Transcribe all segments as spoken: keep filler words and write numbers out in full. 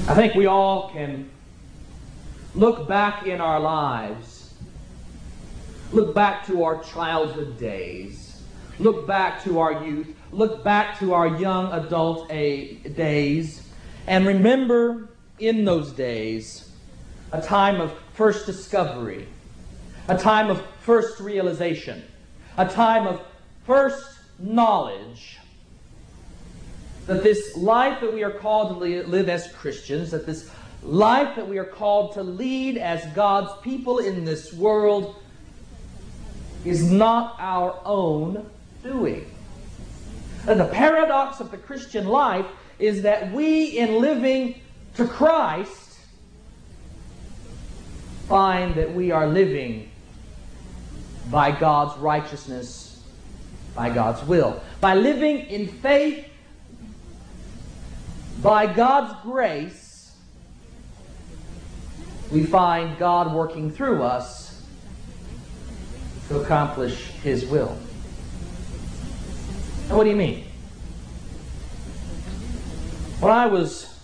I think we all can look back in our lives, look back to our childhood days, look back to our youth, look back to our young adult days, and remember in those days a time of first discovery, a time of first realization, a time of first knowledge that this life that we are called to live as Christians, that this life that we are called to lead as God's people in this world is not our own doing. And the paradox of the Christian life is that we, in living to Christ, find that we are living by God's righteousness, by God's will. By living in faith, by God's grace, we find God working through us to accomplish His will. Now, what do you mean? When I was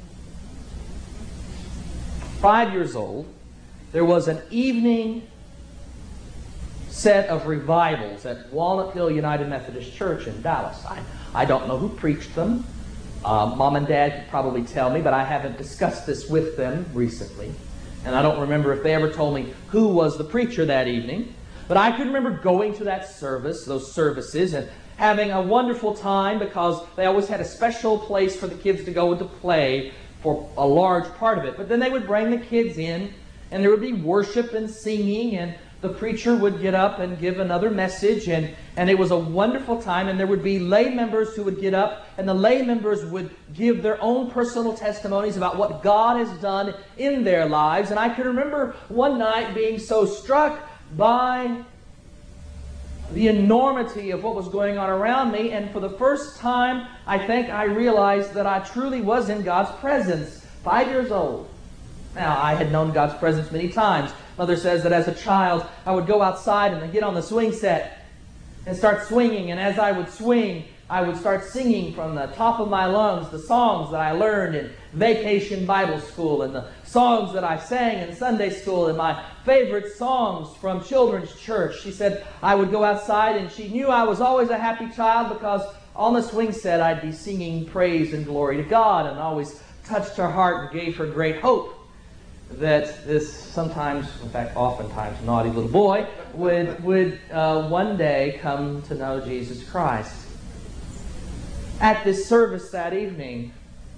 five years old, there was an evening set of revivals at Walnut Hill United Methodist Church in Dallas. I, I don't know who preached them. Uh, Mom and Dad could probably tell me, but I haven't discussed this with them recently. And I don't remember if they ever told me who was the preacher that evening. But I can remember going to that service, those services, and having a wonderful time because they always had a special place for the kids to go and to play for a large part of it. But then they would bring the kids in, and there would be worship and singing, and the preacher would get up and give another message, and, and it was a wonderful time, and there would be lay members who would get up, and the lay members would give their own personal testimonies about what God has done in their lives. And I can remember one night being so struck by the enormity of what was going on around me, and for the first time, I think I realized that I truly was in God's presence, five years old. Now, I had known God's presence many times. Mother says that as a child, I would go outside and I'd get on the swing set and start swinging. And as I would swing, I would start singing from the top of my lungs the songs that I learned in vacation Bible school and the songs that I sang in Sunday school and my favorite songs from children's church. She said I would go outside, and she knew I was always a happy child because on the swing set I'd be singing praise and glory to God, and always touched her heart and gave her great hope that this sometimes, in fact oftentimes, naughty little boy would, would uh, one day come to know Jesus Christ. At this service that evening,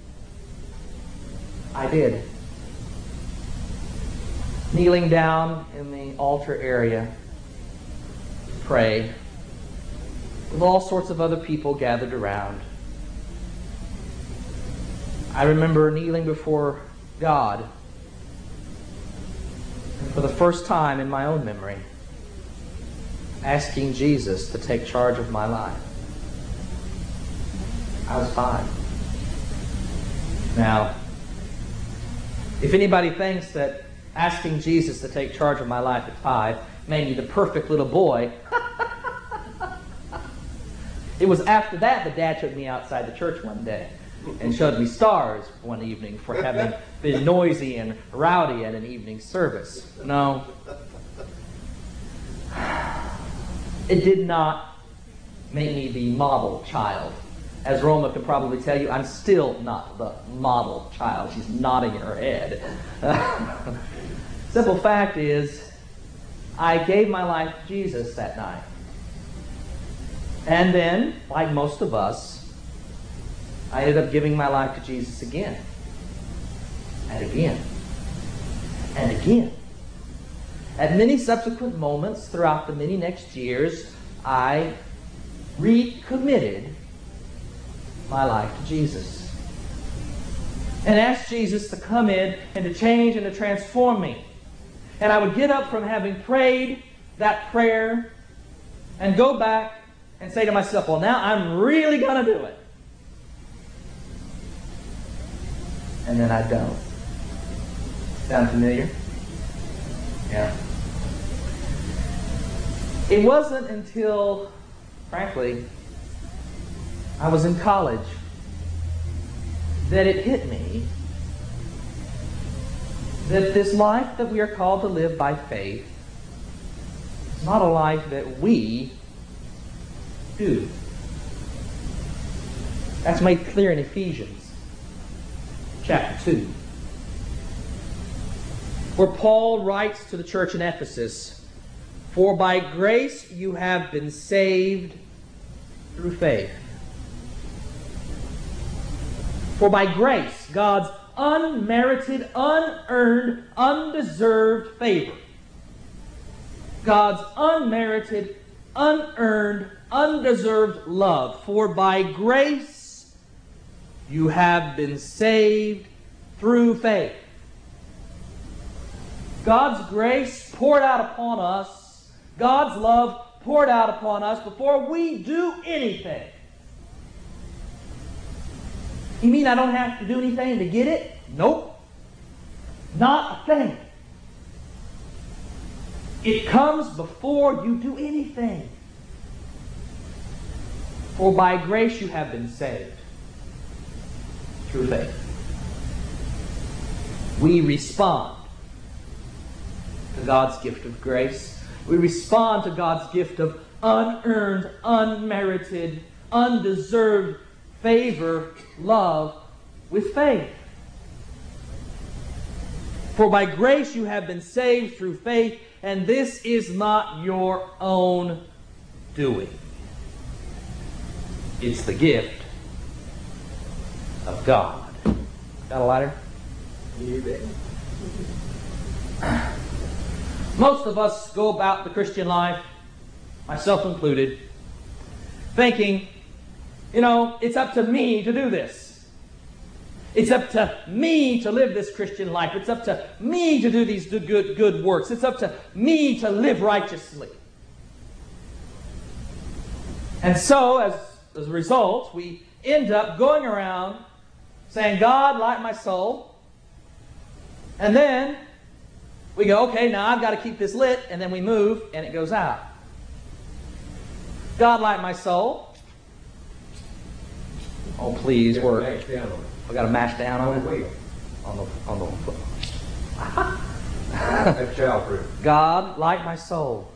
I did. Kneeling down in the altar area, pray, with all sorts of other people gathered around. I remember kneeling before God, and for the first time in my own memory, asking Jesus to take charge of my life. I was five. Now, if anybody thinks that asking Jesus to take charge of my life at five made me the perfect little boy, it was after that that Dad took me outside the church one day and showed me stars one evening for having been noisy and rowdy at an evening service. No. It did not make me the model child. As Roma could probably tell you, I'm still not the model child. She's nodding her head. Simple fact is, I gave my life to Jesus that night. And then, like most of us, I ended up giving my life to Jesus again. And again. And again. At many subsequent moments throughout the many next years, I recommitted my life to Jesus. And asked Jesus to come in and to change and to transform me. And I would get up from having prayed that prayer and go back and say to myself, well, now I'm really going to do it. And then I don't. Sound familiar? Yeah. It wasn't until, frankly, I was in college that it hit me that this life that we are called to live by faith is not a life that we do. That's made clear in Ephesians chapter two, where Paul writes to the church in Ephesus, "For by grace you have been saved through faith." For by grace, God's unmerited, unearned, undeserved favor, God's unmerited, unearned, undeserved love, for by grace you have been saved through faith. God's grace poured out upon us, God's love poured out upon us before we do anything. You mean I don't have to do anything to get it? Nope. Not a thing. It comes before you do anything. For by grace you have been saved through faith. We respond to God's gift of grace. We respond to God's gift of unearned, unmerited, undeserved favor, love, with faith. For by grace you have been saved through faith, and this is not your own doing. It's the gift of God. Got a lighter? You bet. Most of us go about the Christian life, myself included, thinking, you know, it's up to me to do this. It's up to me to live this Christian life. It's up to me to do these good, good works. It's up to me to live righteously. And so, as, as a result, we end up going around saying, God, light my soul. And then we go, okay, now I've got to keep this lit. And then we move, and it goes out. God, light my soul. Oh, please work. I got to mash down on it. On the on the. That's childproof. God, light my soul.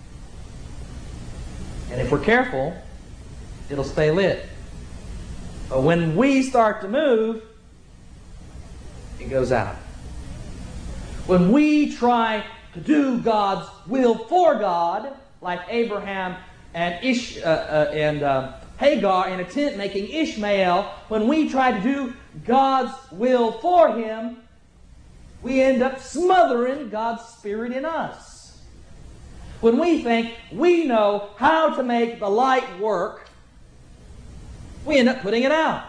And if we're careful, it'll stay lit. But when we start to move, it goes out. When we try to do God's will for God, like Abraham and Ish uh, uh, and. Uh, Hagar in a tent making Ishmael, when we try to do God's will for him, we end up smothering God's Spirit in us. When we think we know how to make the light work, we end up putting it out.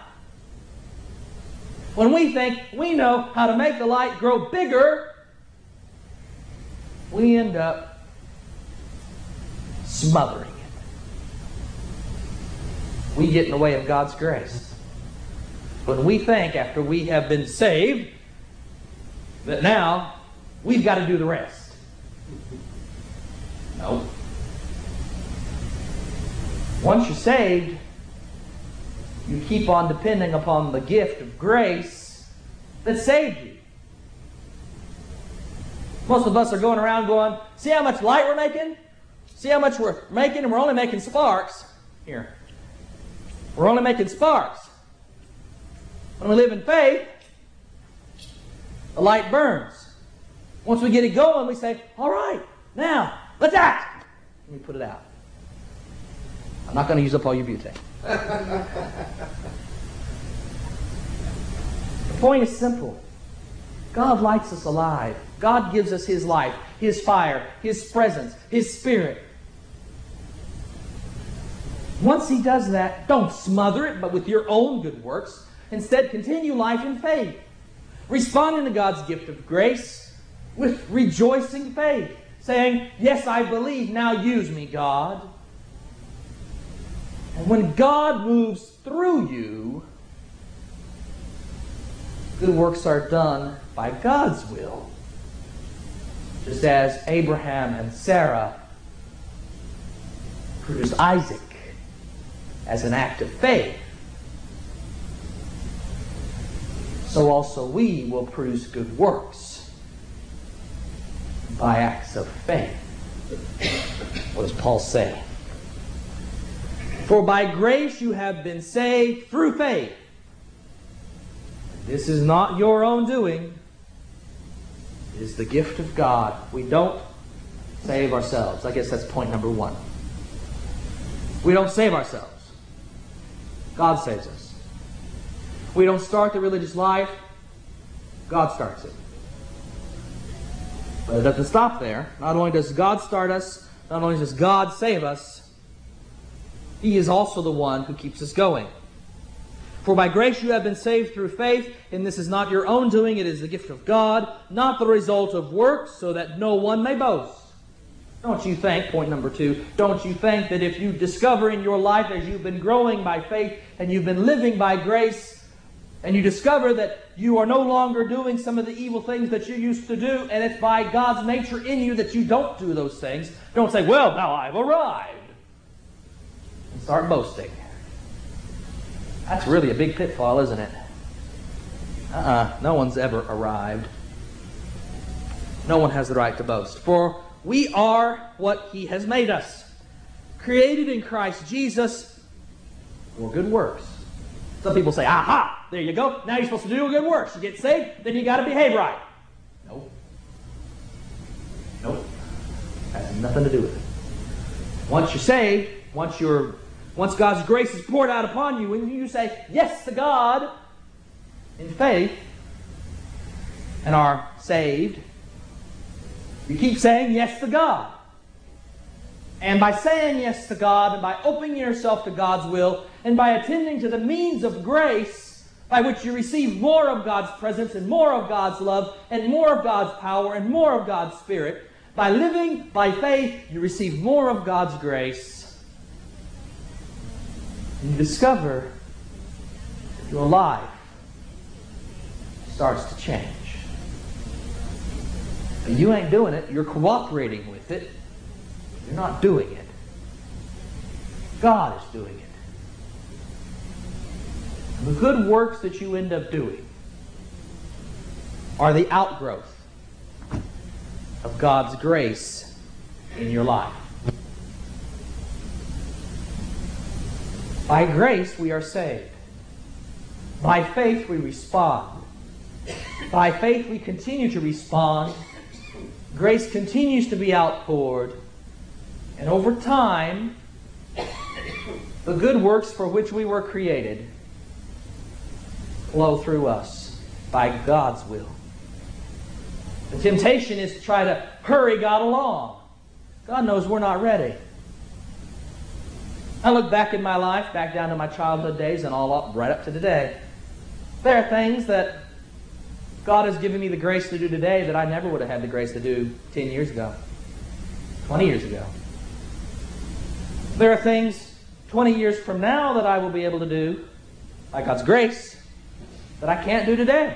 When we think we know how to make the light grow bigger, we end up smothering. We get in the way of God's grace. When we think, after we have been saved, that now we've got to do the rest. No. Once you're saved, you keep on depending upon the gift of grace that saved you. Most of us are going around going, see how much light we're making? See how much we're making, and we're only making sparks. Here. We're only making sparks. When we live in faith, the light burns. Once we get it going, we say, all right, now, let's act. And we put it out. I'm not going to use up all your butane. The point is simple. God lights us alive. God gives us His life, His fire, His presence, His Spirit. Once He does that, don't smother it, but with your own good works. Instead, continue life in faith, responding to God's gift of grace with rejoicing faith, saying, yes, I believe, now use me, God. And when God moves through you, good works are done by God's will. Just as Abraham and Sarah produced Isaac as an act of faith, so also we will produce good works by acts of faith. What does Paul say? For by grace you have been saved through faith. This is not your own doing. It is the gift of God. We don't save ourselves. I guess that's point number one. We don't save ourselves. God saves us. We don't start the religious life. God starts it. But it doesn't stop there. Not only does God start us, not only does God save us, He is also the one who keeps us going. For by grace you have been saved through faith, and this is not your own doing, it is the gift of God, not the result of works, so that no one may boast. Don't you think, point number two, don't you think that if you discover in your life as you've been growing by faith and you've been living by grace, and you discover that you are no longer doing some of the evil things that you used to do, and it's by God's nature in you that you don't do those things, don't say, well, now I've arrived, and start boasting. That's really a big pitfall, isn't it? Uh-uh. No one's ever arrived. No one has the right to boast. For we are what He has made us, created in Christ Jesus for good works. Some people say, aha, there you go. Now you're supposed to do good works. You get saved, then you got to behave right. Nope. Nope. Has nothing to do with it. Once you're saved, once you're Once God's grace is poured out upon you, when you say yes to God in faith and are saved, you keep saying yes to God. And by saying yes to God, and by opening yourself to God's will, and by attending to the means of grace by which you receive more of God's presence and more of God's love and more of God's power and more of God's Spirit, by living by faith, you receive more of God's grace. And you discover that your life starts to change. But you ain't doing it. You're cooperating with it. You're not doing it. God is doing it. And the good works that you end up doing are the outgrowth of God's grace in your life. By grace we are saved. By faith we respond. By faith we continue to respond. Grace continues to be outpoured. And over time, the good works for which we were created flow through us by God's will. The temptation is to try to hurry God along. God knows we're not ready. I look back in my life, back down to my childhood days and all up, right up to today. There are things that God has given me the grace to do today that I never would have had the grace to do ten years ago, twenty years ago. There are things twenty years from now that I will be able to do, by God's grace, that I can't do today.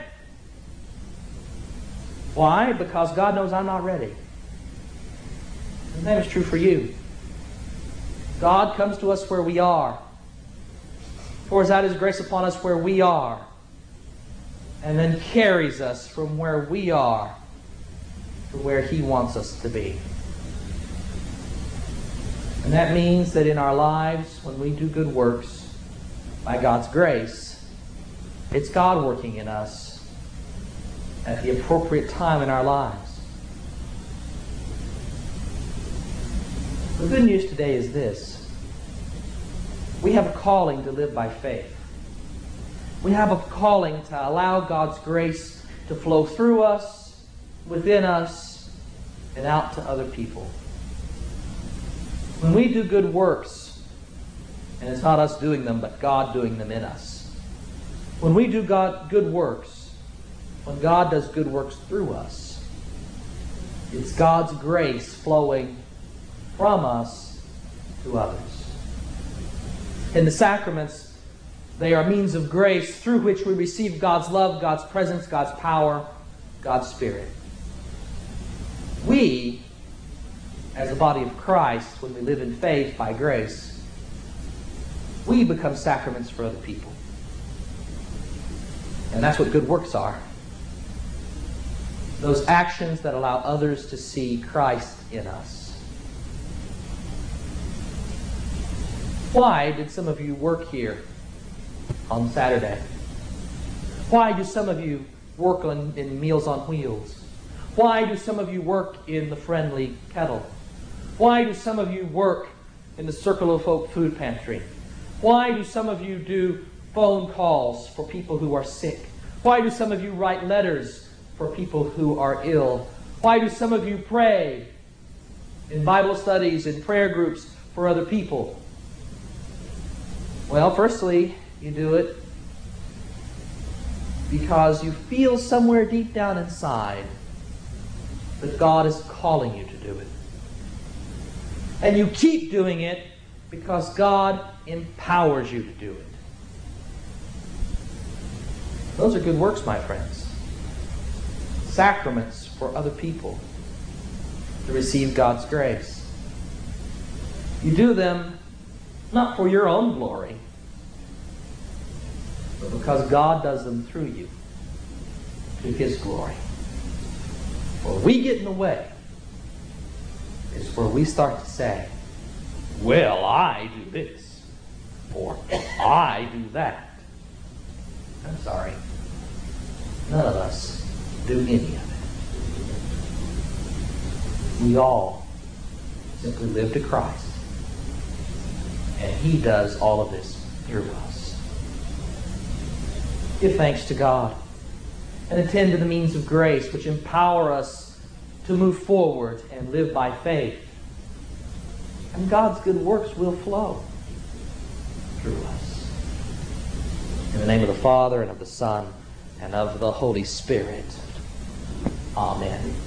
Why? Because God knows I'm not ready. The same is true for you. God comes to us where we are, pours out His grace upon us where we are, and then carries us from where we are to where He wants us to be. And that means that in our lives, when we do good works, by God's grace, it's God working in us at the appropriate time in our lives. The good news today is this. We have a calling to live by faith. We have a calling to allow God's grace to flow through us, within us, and out to other people. When we do good works, and it's not us doing them, but God doing them in us. When we do God good works, when God does good works through us, it's God's grace flowing from us to others. In the sacraments, they are means of grace through which we receive God's love, God's presence, God's power, God's Spirit. We, as the body of Christ, when we live in faith by grace, we become sacraments for other people. And that's what good works are. Those actions that allow others to see Christ in us. Why did some of you work here on Saturday? Why do some of you work on, in Meals on Wheels? Why do some of you work in the Friendly Kettle? Why do some of you work in the Circle of Hope food pantry? Why do some of you do phone calls for people who are sick? Why do some of you write letters for people who are ill? Why do some of you pray in Bible studies and prayer groups for other people? Well, firstly, you do it because you feel somewhere deep down inside that God is calling you to do it. And you keep doing it because God empowers you to do it. Those are good works, my friends. Sacraments for other people to receive God's grace. You do them not for your own glory, but because God does them through you to His glory. Where we get in the way is where we start to say, well, I do this, or I do that. I'm sorry. None of us do any of it. We all simply live to Christ. And He does all of this through us. Give thanks to God and attend to the means of grace which empower us to move forward and live by faith. And God's good works will flow through us. In the name of the Father, and of the Son, and of the Holy Spirit. Amen.